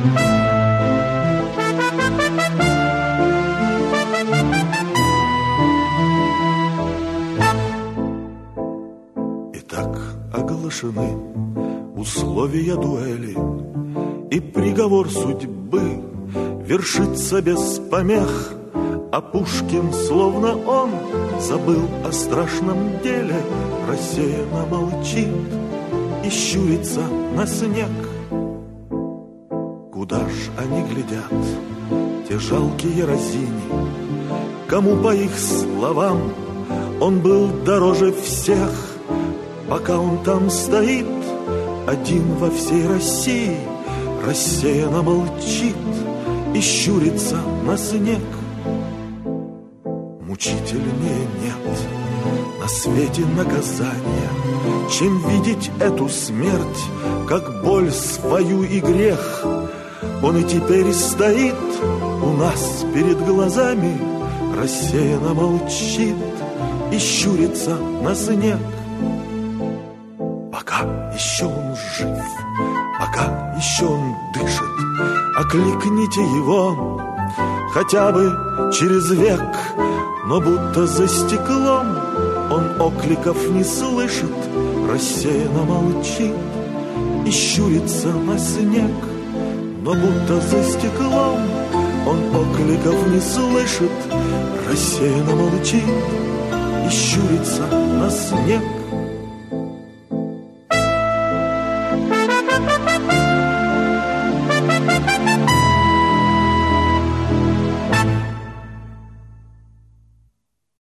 Итак, оглашены условия дуэли, и приговор судьбы вершится без помех. А Пушкин, словно он, забыл о страшном деле, рассеянно молчит и щурится на снег. Куда ж они глядят, те жалкие разини? Кому, по их словам, он был дороже всех? Пока он там стоит, один во всей России, рассеянно молчит и щурится на снег. Мучительнее нет на свете наказания, чем видеть эту смерть, как боль свою и грех. Он и теперь стоит у нас перед глазами, рассеянно молчит и щурится на снег. Пока еще он жив, пока еще он дышит, окликните его хотя бы через век. Но будто за стеклом он окликов не слышит, рассеянно молчит и щурится на снег. Но будто за стеклом он окликов не слышит, рассеянно молчит и щурится на снег.